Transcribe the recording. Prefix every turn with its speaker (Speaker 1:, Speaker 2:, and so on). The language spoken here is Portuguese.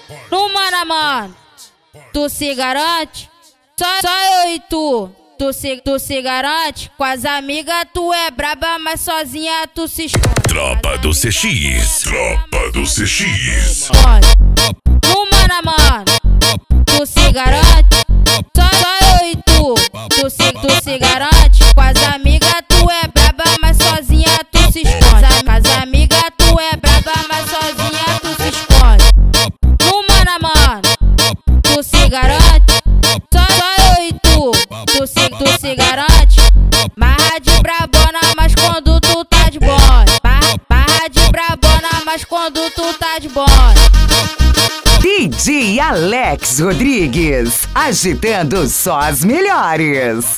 Speaker 1: No mano a mano, tu se garante? Só eu e tu se garante? Com as amigas tu é braba, mas sozinha tu se esconde.
Speaker 2: Tropa do CX. Tropa do CX.
Speaker 1: No mano a mano, tu se garante? Só eu e tu se garante? Com as amigas tu é braba, mas sozinha tu se esconde. Com as amigas tu é braba, mas sozinha tu se esconde. No mano a mano, tu se garante? Só eu e tu se garante? Barra de brabona, mas quando tu tá de bonde. Barra de brabona, mas quando tu tá de bonde.
Speaker 3: DJ Alex Rodrigues, agitando só as melhores.